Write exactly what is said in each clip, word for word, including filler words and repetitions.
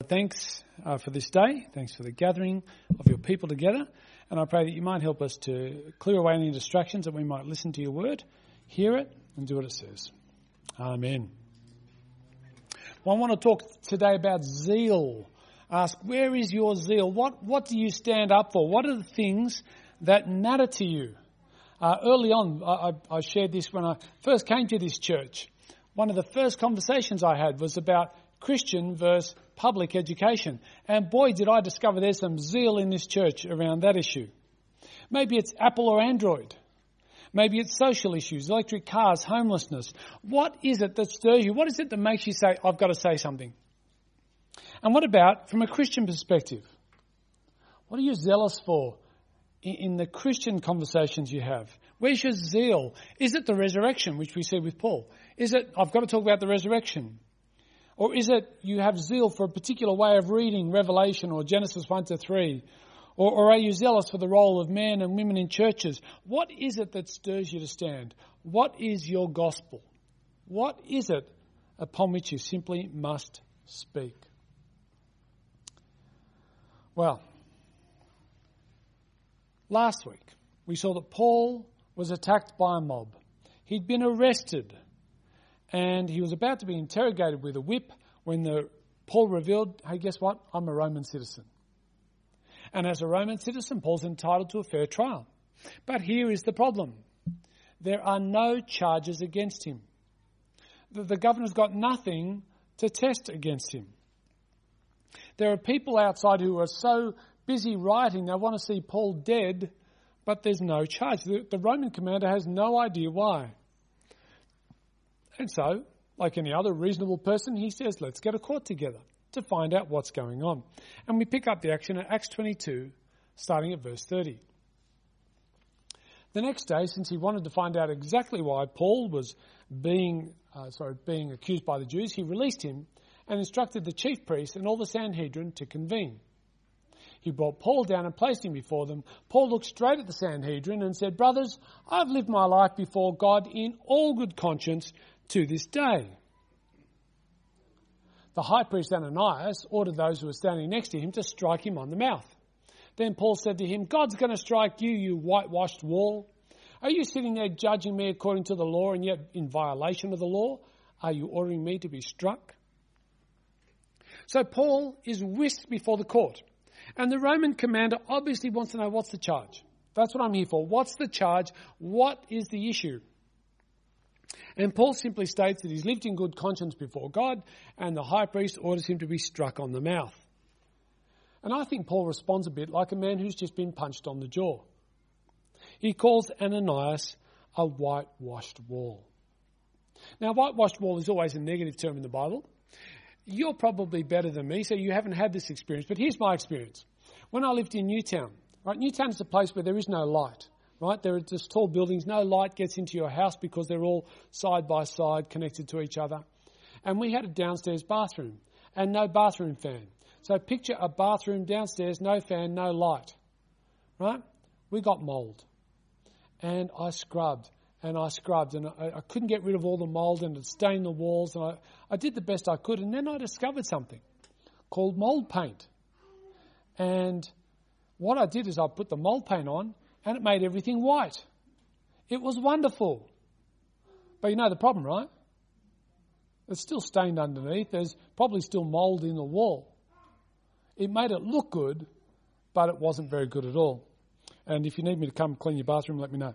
thanks uh, for this day. Thanks for the gathering of your people together. And I pray that you might help us to clear away any distractions, that we might listen to your word, hear it, and do what it says. Amen. Well, I want to talk today about zeal. Ask, where is your zeal? What, what do you stand up for? What are the things that matter to you? Uh, early on, I, I shared this when I first came to this church. One of the first conversations I had was about Christian versus public education. And boy, did I discover there's some zeal in this church around that issue. Maybe it's Apple or Android. Maybe it's social issues, electric cars, homelessness. What is it that stirs you? What is it that makes you say, I've got to say something? And what about from a Christian perspective? What are you zealous for in, in the Christian conversations you have? Where's your zeal? Is it the resurrection, which we see with Paul? Is it, I've got to talk about the resurrection? Or is it you have zeal for a particular way of reading Revelation or Genesis one to three? Or, or are you zealous for the role of men and women in churches? What is it that stirs you to stand? What is your gospel? What is it upon which you simply must speak? Well, last week we saw that Paul was attacked by a mob. He'd been arrested and he was about to be interrogated with a whip when the Paul revealed, hey, guess what? I'm a Roman citizen. And as a Roman citizen, Paul's entitled to a fair trial. But here is the problem. There are no charges against him. The, the governor's got nothing to test against him. There are people outside who are so busy rioting, they want to see Paul dead, but there's no charge. The, the Roman commander has no idea why. And so, like any other reasonable person, he says, let's get a court together to find out what's going on. And we pick up the action at Acts twenty-two, starting at verse thirty. The next day, since he wanted to find out exactly why Paul was being, uh, sorry, being accused by the Jews, he released him and instructed the chief priests and all the Sanhedrin to convene. He brought Paul down and placed him before them. Paul looked straight at the Sanhedrin and said, brothers, I've lived my life before God in all good conscience to this day. The high priest Ananias ordered those who were standing next to him to strike him on the mouth. Then Paul said to him, God's going to strike you, you whitewashed wall. Are you sitting there judging me according to the law, and yet in violation of the law? Are you ordering me to be struck? So Paul is whisked before the court. And the Roman commander obviously wants to know, what's the charge? That's what I'm here for. What's the charge? What is the issue? And Paul simply states that he's lived in good conscience before God, and the high priest orders him to be struck on the mouth. And I think Paul responds a bit like a man who's just been punched on the jaw. He calls Ananias a whitewashed wall. Now, whitewashed wall is always a negative term in the Bible. You're probably better than me, so you haven't had this experience. But here's my experience. When I lived in Newtown, right? Newtown is a place where there is no light, right? There are just tall buildings. No light gets into your house because they're all side by side connected to each other. And we had a downstairs bathroom and no bathroom fan. So picture a bathroom downstairs, no fan, no light, right? We got mould. And I scrubbed. And I scrubbed and I, I couldn't get rid of all the mould and it stained the walls. And I, I did the best I could. And then I discovered something called mould paint. And what I did is I put the mould paint on and it made everything white. It was wonderful. But you know the problem, right? It's still stained underneath. There's probably still mould in the wall. It made it look good, but it wasn't very good at all. And if you need me to come clean your bathroom, let me know.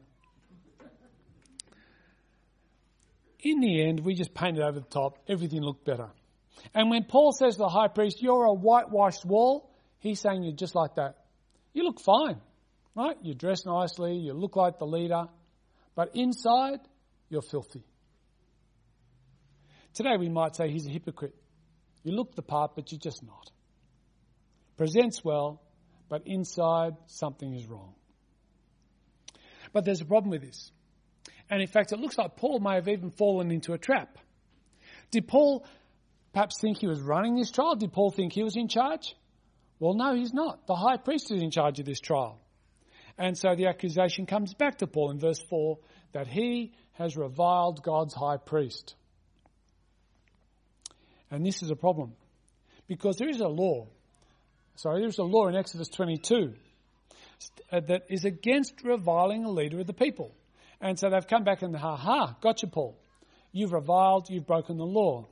In the end, we just painted over the top. Everything looked better. And when Paul says to the high priest, you're a whitewashed wall, he's saying you're just like that. You look fine, right? You dress nicely, you look like the leader, but inside, you're filthy. Today we might say he's a hypocrite. You look the part, but you're just not. Presents well, but inside, something is wrong. But there's a problem with this. And in fact, it looks like Paul may have even fallen into a trap. Did Paul perhaps think he was running this trial? Did Paul think he was in charge? Well, no, he's not. The high priest is in charge of this trial. And so the accusation comes back to Paul in verse four that he has reviled God's high priest. And this is a problem because there is a law. Sorry, there is a law in Exodus twenty-two that is against reviling a leader of the people. And so they've come back and, ha ha, gotcha, Paul. You've reviled, you've broken the law.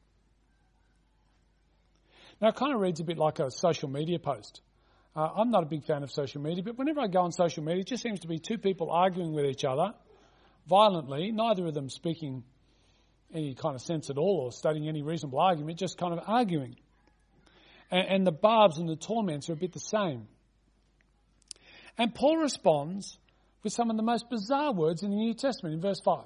Now, it kind of reads a bit like a social media post. Uh, I'm not a big fan of social media, but whenever I go on social media, it just seems to be two people arguing with each other violently, neither of them speaking any kind of sense at all or stating any reasonable argument, just kind of arguing. And, and the barbs and the torments are a bit the same. And Paul responds with some of the most bizarre words in the New Testament in verse five.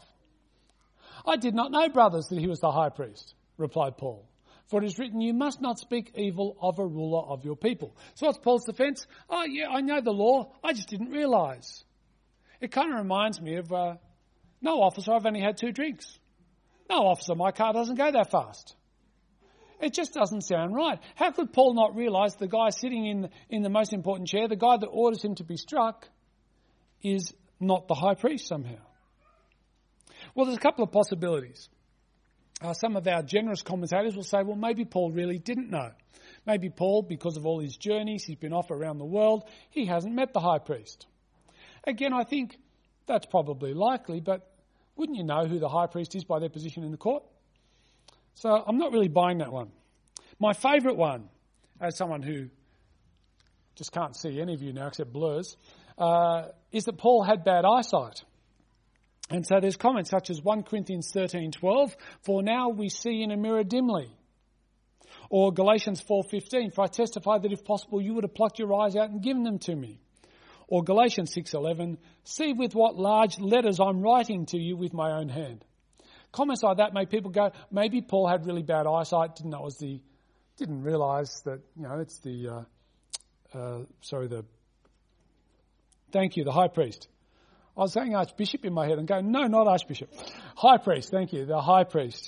I did not know, brothers, that he was the high priest, replied Paul. For it is written, you must not speak evil of a ruler of your people. So what's Paul's defence? Oh, yeah, I know the law. I just didn't realise. It kind of reminds me of, uh, no, officer, I've only had two drinks. No, officer, my car doesn't go that fast. It just doesn't sound right. How could Paul not realise the guy sitting in, in the most important chair, the guy that orders him to be struck, is not the high priest somehow? Well, there's a couple of possibilities. Uh, some of our generous commentators will say, well, maybe Paul really didn't know. Maybe Paul, because of all his journeys, he's been off around the world, he hasn't met the high priest. Again, I think that's probably likely, but wouldn't you know who the high priest is by their position in the court? So I'm not really buying that one. My favourite one, as someone who just can't see any of you now except blurs, uh, is that Paul had bad eyesight. And so there's comments such as First Corinthians thirteen twelve, for now we see in a mirror dimly. Or Galatians four fifteen, for I testify that if possible you would have plucked your eyes out and given them to me. Or Galatians six eleven, see with what large letters I'm writing to you with my own hand. Comments like that make people go, maybe Paul had really bad eyesight, didn't know it was the, didn't realise that, you know, it's the, uh, uh, sorry, the, thank you, the high priest. I was saying Archbishop in my head and going, no, not Archbishop. High priest, thank you, the high priest.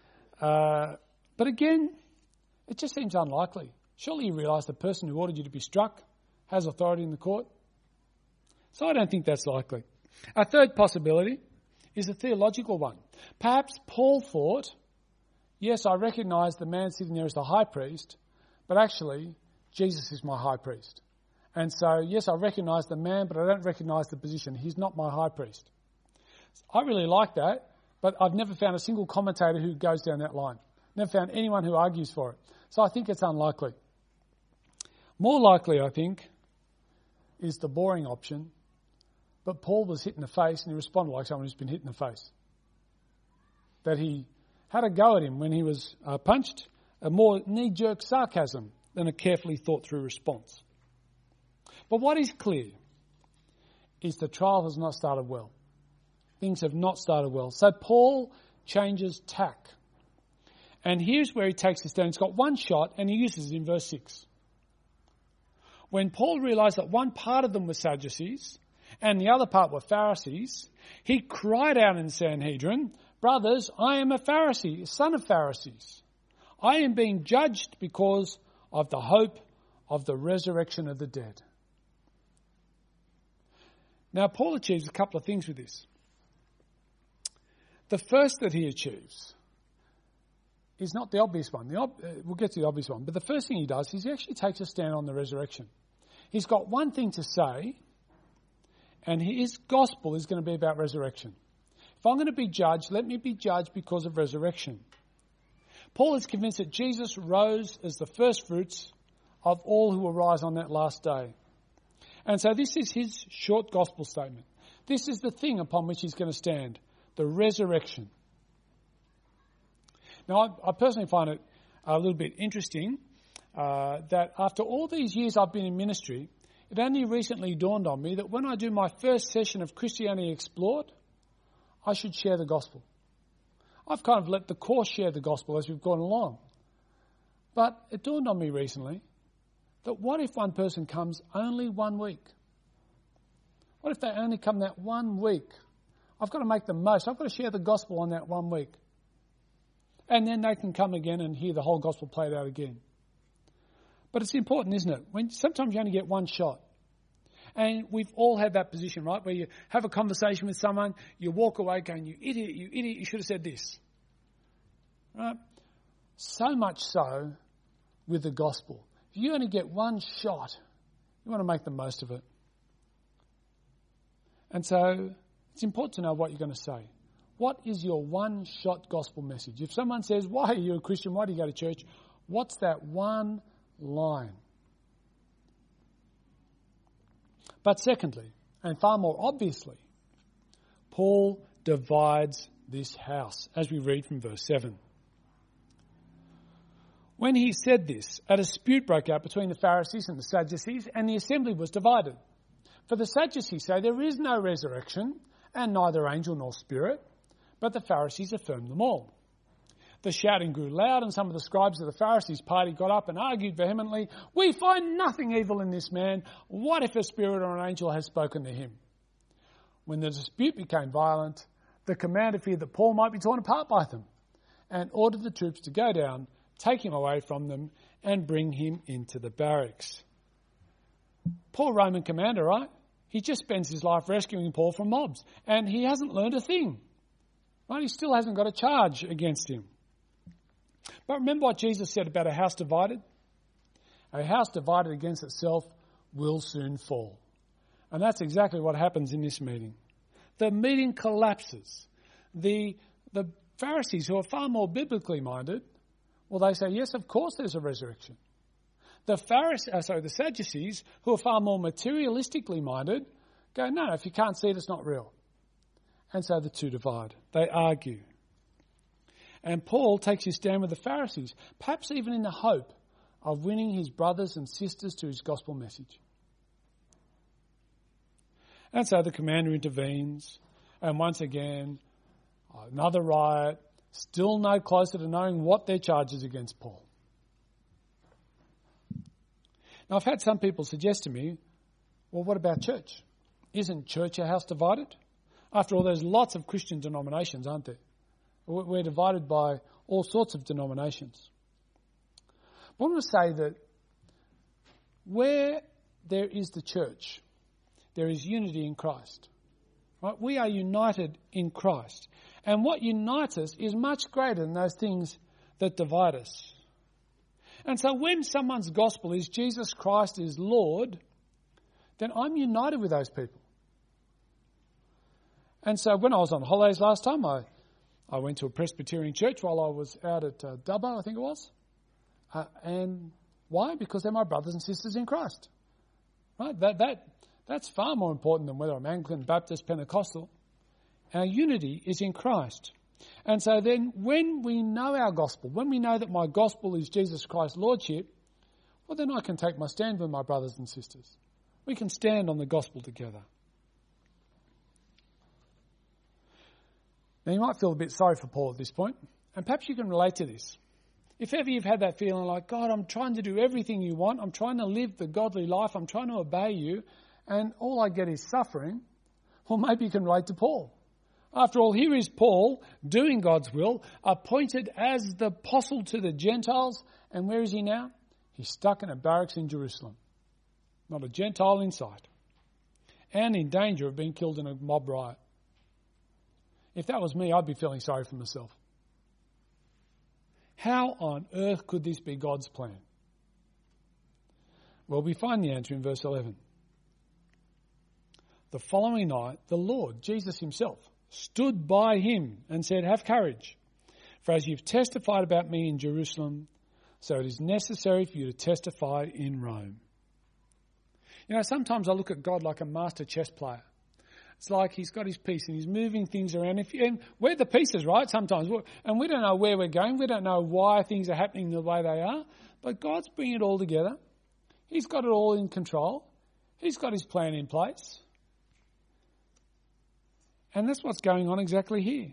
Uh, but again, it just seems unlikely. Surely you realise the person who ordered you to be struck has authority in the court. So I don't think that's likely. A third possibility is a theological one. Perhaps Paul thought, yes, I recognise the man sitting there as the high priest, but actually Jesus is my high priest. And so, yes, I recognise the man, but I don't recognise the position. He's not my high priest. I really like that, but I've never found a single commentator who goes down that line. Never found anyone who argues for it. So I think it's unlikely. More likely, I think, is the boring option, but Paul was hit in the face and he responded like someone who's been hit in the face. That he had a go at him when he was uh, punched, a more knee-jerk sarcasm than a carefully thought-through response. But what is clear is the trial has not started well. Things have not started well. So Paul changes tack. And here's where he takes a stand. He's got one shot and he uses it in verse six. When Paul realised that one part of them were Sadducees and the other part were Pharisees, he cried out in the Sanhedrin, brothers, I am a Pharisee, a son of Pharisees. I am being judged because of the hope of the resurrection of the dead. Now, Paul achieves a couple of things with this. The first that he achieves is not the obvious one. The ob- uh, we'll get to the obvious one. But the first thing he does is he actually takes a stand on the resurrection. He's got one thing to say, and his gospel is going to be about resurrection. If I'm going to be judged, let me be judged because of resurrection. Paul is convinced that Jesus rose as the first fruits of all who will rise on that last day. And so this is his short gospel statement. This is the thing upon which he's going to stand, the resurrection. Now, I, I personally find it a little bit interesting uh, that after all these years I've been in ministry, it only recently dawned on me that when I do my first session of Christianity Explored, I should share the gospel. I've kind of let the course share the gospel as we've gone along. But it dawned on me recently that what if one person comes only one week? What if they only come that one week? I've got to make the most. I've got to share the gospel on that one week. And then they can come again and hear the whole gospel played out again. But it's important, isn't it? When sometimes you only get one shot. And we've all had that position, right? Where you have a conversation with someone, you walk away going, you idiot, you idiot, you should have said this. Right? So much so with the gospel. If you only get one shot, you want to make the most of it. And so it's important to know what you're going to say. What is your one-shot gospel message? If someone says, why are you a Christian? Why do you go to church? What's that one line? But secondly, and far more obviously, Paul divides this house, as we read from verse seven. When he said this, a dispute broke out between the Pharisees and the Sadducees, and the assembly was divided. For the Sadducees say there is no resurrection, and neither angel nor spirit, but the Pharisees affirmed them all. The shouting grew loud, and some of the scribes of the Pharisees' party got up and argued vehemently, "We find nothing evil in this man. What if a spirit or an angel has spoken to him?" When the dispute became violent, the commander feared that Paul might be torn apart by them, and ordered the troops to go down, take him away from them, and bring him into the barracks. Poor Roman commander, right? He just spends his life rescuing Paul from mobs, and he hasn't learned a thing. Right? He still hasn't got a charge against him. But remember what Jesus said about a house divided? A house divided against itself will soon fall. And that's exactly what happens in this meeting. The meeting collapses. The, the Pharisees, who are far more biblically minded, well, they say, yes, of course there's a resurrection. The Pharisees, uh, sorry, the Sadducees, who are far more materialistically minded, go, no, if you can't see it, it's not real. And so the two divide. They argue. And Paul takes his stand with the Pharisees, perhaps even in the hope of winning his brothers and sisters to his gospel message. And so the commander intervenes, and once again, another riot, still no closer to knowing what their charge is against Paul. Now, I've had some people suggest to me, well, what about church? Isn't church a house divided? After all, there's lots of Christian denominations, aren't there? We're divided by all sorts of denominations. But I want to say that where there is the church, there is unity in Christ. Right? We are united in Christ. And what unites us is much greater than those things that divide us. And so when someone's gospel is Jesus Christ is Lord, then I'm united with those people. And so when I was on holidays last time, I, I went to a Presbyterian church while I was out at uh, Dubbo, I think it was. Uh, and why? Because they're my brothers and sisters in Christ. Right? That that that's far more important than whether I'm Anglican, Baptist, Pentecostal. Our unity is in Christ. And so then when we know our gospel, when we know that my gospel is Jesus Christ's Lordship, well, then I can take my stand with my brothers and sisters. We can stand on the gospel together. Now, you might feel a bit sorry for Paul at this point, and perhaps you can relate to this. If ever you've had that feeling like, God, I'm trying to do everything you want, I'm trying to live the godly life, I'm trying to obey you, and all I get is suffering, well, maybe you can relate to Paul. After all, here is Paul doing God's will, appointed as the apostle to the Gentiles, and where is he now? He's stuck in a barracks in Jerusalem. Not a Gentile in sight. And in danger of being killed in a mob riot. If that was me, I'd be feeling sorry for myself. How on earth could this be God's plan? Well, we find the answer in verse eleven. The following night, the Lord, Jesus himself, stood by him and said, "Have courage, for as you've testified about me in Jerusalem, so it is necessary for you to testify in Rome." You know, sometimes I look at God like a master chess player. It's like he's got his piece and he's moving things around. If you, and we're the pieces, right, sometimes. And we don't know where we're going. We don't know why things are happening the way they are. But God's bringing it all together. He's got it all in control. He's got his plan in place. And that's what's going on exactly here.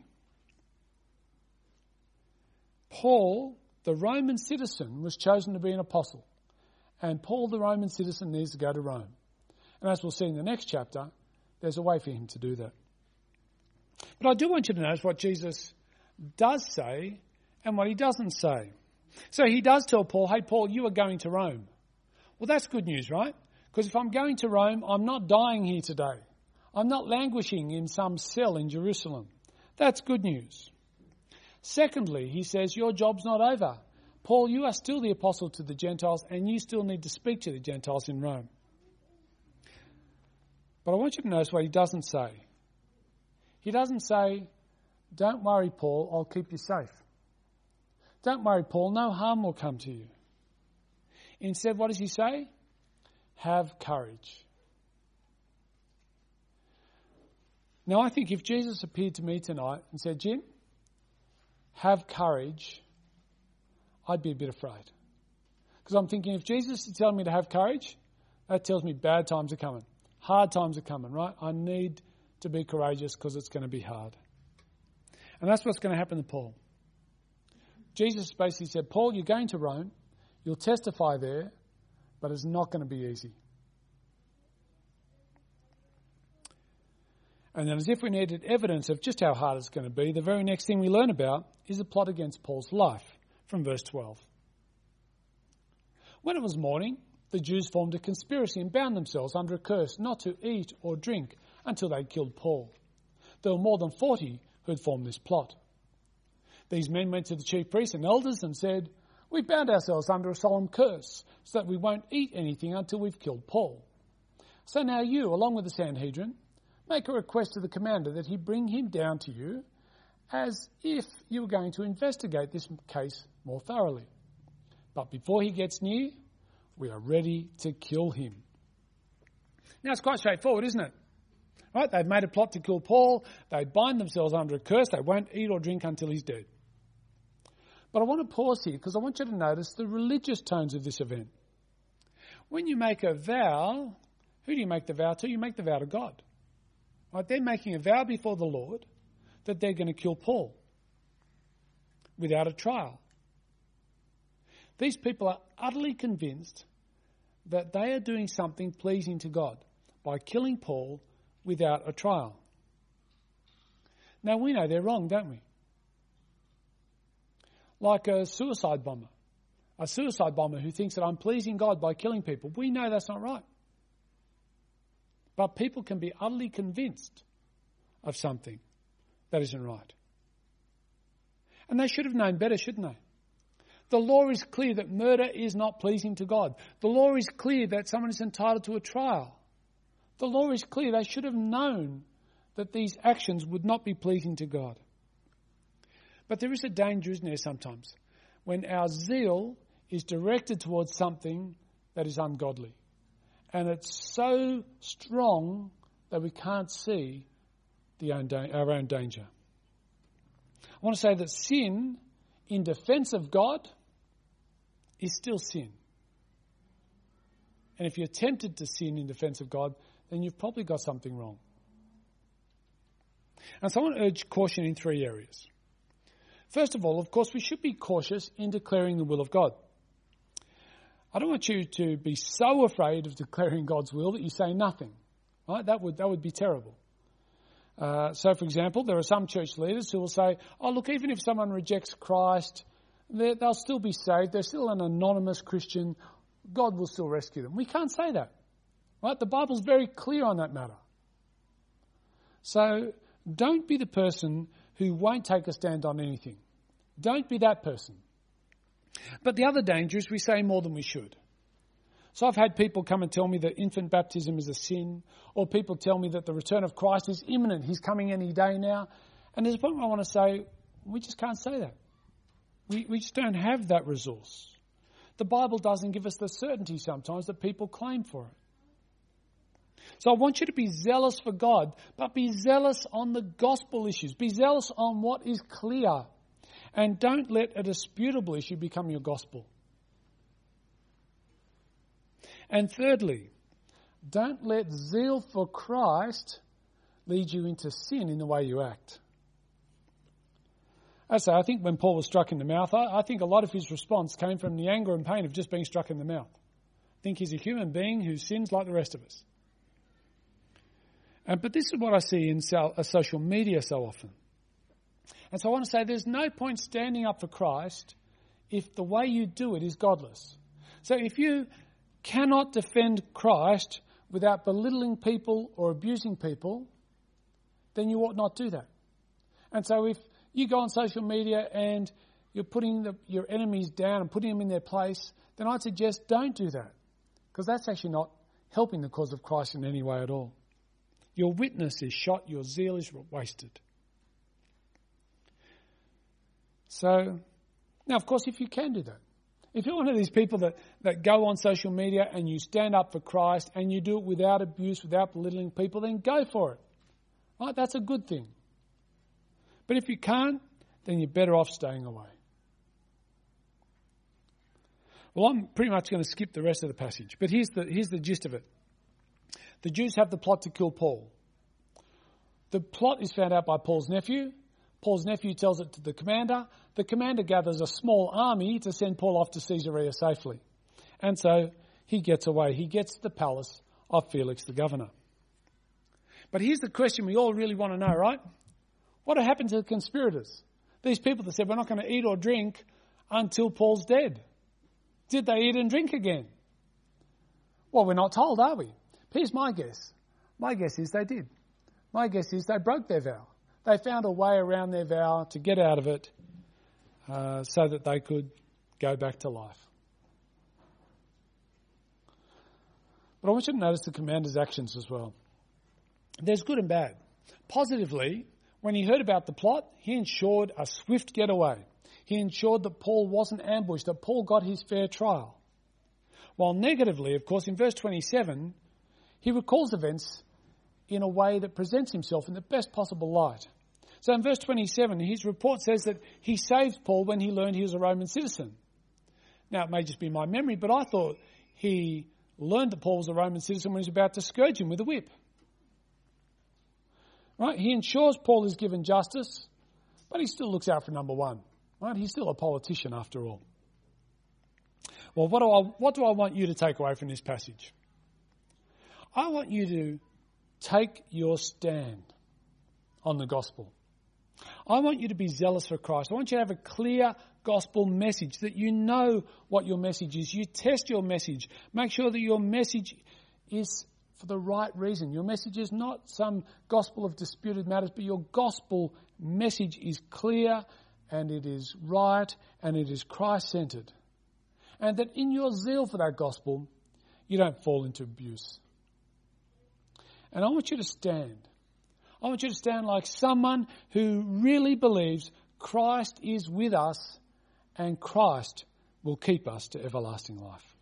Paul, the Roman citizen, was chosen to be an apostle. And Paul, the Roman citizen, needs to go to Rome. And as we'll see in the next chapter, there's a way for him to do that. But I do want you to notice what Jesus does say and what he doesn't say. So he does tell Paul, hey, Paul, you are going to Rome. Well, that's good news, right? Because if I'm going to Rome, I'm not dying here today. I'm not languishing in some cell in Jerusalem. That's good news. Secondly, he says, your job's not over. Paul, you are still the apostle to the Gentiles and you still need to speak to the Gentiles in Rome. But I want you to notice what he doesn't say. He doesn't say, don't worry, Paul, I'll keep you safe. Don't worry, Paul, no harm will come to you. Instead, what does he say? Have courage. Now, I think if Jesus appeared to me tonight and said, Jim, have courage, I'd be a bit afraid. Because I'm thinking, if Jesus is telling me to have courage, that tells me bad times are coming. Hard times are coming, right? I need to be courageous because it's going to be hard. And that's what's going to happen to Paul. Jesus basically said, Paul, you're going to Rome. You'll testify there, but it's not going to be easy. And then as if we needed evidence of just how hard it's going to be, the very next thing we learn about is a plot against Paul's life from verse twelve. When it was morning, the Jews formed a conspiracy and bound themselves under a curse not to eat or drink until they killed Paul. There were more than forty who had formed this plot. These men went to the chief priests and elders and said, we've bound ourselves under a solemn curse so that we won't eat anything until we've killed Paul. So now you, along with the Sanhedrin, make a request to the commander that he bring him down to you as if you were going to investigate this case more thoroughly. But before he gets near, we are ready to kill him. Now, it's quite straightforward, isn't it? Right? They've made a plot to kill Paul. They bind themselves under a curse. They won't eat or drink until he's dead. But I want to pause here because I want you to notice the religious tones of this event. When you make a vow, who do you make the vow to? You make the vow to God. Right? They're making a vow before the Lord that they're going to kill Paul without a trial. These people are utterly convinced that they are doing something pleasing to God by killing Paul without a trial. Now, we know they're wrong, don't we? Like a suicide bomber. A suicide bomber who thinks that I'm pleasing God by killing people. We know that's not right. But people can be utterly convinced of something that isn't right. And they should have known better, shouldn't they? The law is clear that murder is not pleasing to God. The law is clear that someone is entitled to a trial. The law is clear. They should have known that these actions would not be pleasing to God. But there is a danger, isn't there, sometimes, when our zeal is directed towards something that is ungodly. And it's so strong that we can't see the own da- our own danger. I want to say that sin in defense of God is still sin. And if you're tempted to sin in defense of God, then you've probably got something wrong. And so I want to urge caution in three areas. First of all, of course, we should be cautious in declaring the will of God. I don't want you to be so afraid of declaring God's will that you say nothing. Right? That would that would be terrible. Uh, so, for example, there are some church leaders who will say, oh, look, even if someone rejects Christ, they'll still be saved. They're still an anonymous Christian. God will still rescue them. We can't say that. Right? The Bible's very clear on that matter. So don't be the person who won't take a stand on anything. Don't be that person. But the other danger is we say more than we should. So I've had people come and tell me that infant baptism is a sin, or people tell me that the return of Christ is imminent. He's coming any day now. And there's a point where I want to say, we just can't say that. We, we just don't have that resource. The Bible doesn't give us the certainty sometimes that people claim for it. So I want you to be zealous for God, but be zealous on the gospel issues. Be zealous on what is clear. And don't let a disputable issue become your gospel. And thirdly, don't let zeal for Christ lead you into sin in the way you act. I say, I think when Paul was struck in the mouth, I, I think a lot of his response came from the anger and pain of just being struck in the mouth. I think he's a human being who sins like the rest of us. And, but this is what I see in so, uh, social media so often. And so I want to say there's no point standing up for Christ if the way you do it is godless. So if you cannot defend Christ without belittling people or abusing people, then you ought not do that. And so if you go on social media and you're putting the, your enemies down and putting them in their place, then I'd suggest don't do that, because that's actually not helping the cause of Christ in any way at all. Your witness is shot, your zeal is wasted. So, now of course if you can do that, if you're one of these people that, that go on social media and you stand up for Christ and you do it without abuse, without belittling people, then go for it. Right? That's a good thing. But if you can't, then you're better off staying away. Well, I'm pretty much going to skip the rest of the passage, but here's the, here's the gist of it. The Jews have the plot to kill Paul. The plot is found out by Paul's nephew. Paul's nephew tells it to the commander. The commander gathers a small army to send Paul off to Caesarea safely. And so he gets away. He gets to the palace of Felix the governor. But here's the question we all really want to know, right? What happened to the conspirators? These people that said we're not going to eat or drink until Paul's dead. Did they eat and drink again? Well, we're not told, are we? Here's my guess. My guess is they did. My guess is they broke their vow. They found a way around their vow to get out of it uh, so that they could go back to life. But I want you to notice the commander's actions as well. There's good and bad. Positively, when he heard about the plot, he ensured a swift getaway. He ensured that Paul wasn't ambushed, that Paul got his fair trial. While negatively, of course, in verse twenty-seven, he recalls events in a way that presents himself in the best possible light. So in verse twenty-seven, his report says that he saved Paul when he learned he was a Roman citizen. Now, it may just be my memory, but I thought he learned that Paul was a Roman citizen when he was about to scourge him with a whip. Right? He ensures Paul is given justice, but he still looks out for number one. Right? He's still a politician after all. Well, what do I, what do I want you to take away from this passage? I want you to take your stand on the gospel. I want you to be zealous for Christ. I want you to have a clear gospel message, that you know what your message is. You test your message. Make sure that your message is for the right reason. Your message is not some gospel of disputed matters, but your gospel message is clear and it is right and it is Christ-centered. And that in your zeal for that gospel, you don't fall into abuse. And I want you to stand. I want you to stand like someone who really believes Christ is with us and Christ will keep us to everlasting life.